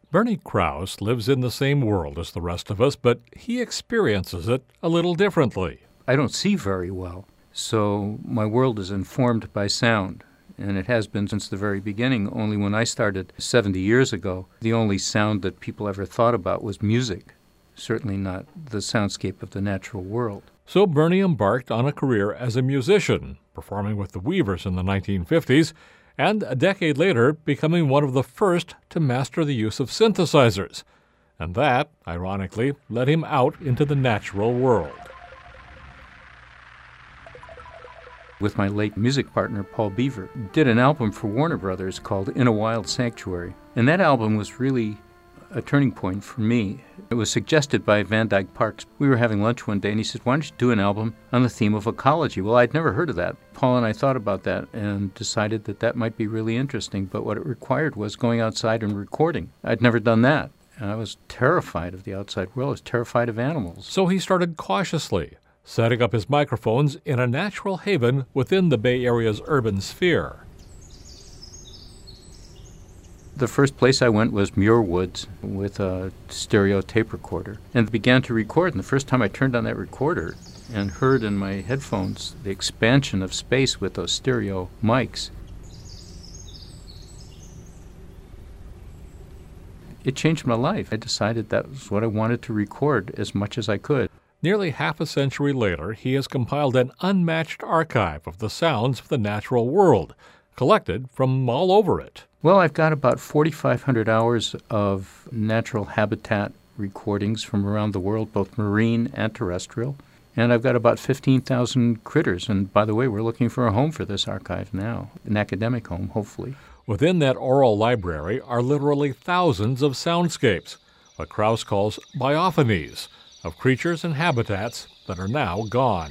Bernie Krause lives in the same world as the rest of us, but he experiences it a little differently. I don't see very well, so my world is informed by sound, and it has been since the very beginning. Only when I started 70 years ago, the only sound that people ever thought about was music, certainly not the soundscape of the natural world. So Bernie embarked on a career as a musician, performing with the Weavers in the 1950s, and a decade later becoming one of the first to master the use of synthesizers. And that, ironically, led him out into the natural world. With my late music partner, Paul Beaver, did an album for Warner Brothers called In a Wild Sanctuary. And that album was really a turning point for me. It was suggested by Van Dyke Parks. We were having lunch one day, and he said, "Why don't you do an album on the theme of ecology?" Well, I'd never heard of that. Paul and I thought about that and decided that that might be really interesting, but what it required was going outside and recording. I'd never done that, and I was terrified of the outside world. I was terrified of animals. So he started cautiously, setting up his microphones in a natural haven within the Bay Area's urban sphere. The first place I went was Muir Woods with a stereo tape recorder and began to record. And the first time I turned on that recorder and heard in my headphones the expansion of space with those stereo mics, it changed my life. I decided that was what I wanted to record as much as I could. Nearly half a century later, he has compiled an unmatched archive of the sounds of the natural world, collected from all over it. Well, I've got about 4,500 hours of natural habitat recordings from around the world, both marine and terrestrial. And I've got about 15,000 critters. And by the way, we're looking for a home for this archive now, an academic home, hopefully. Within that oral library are literally thousands of soundscapes, what Krause calls biophonies, of creatures and habitats that are now gone.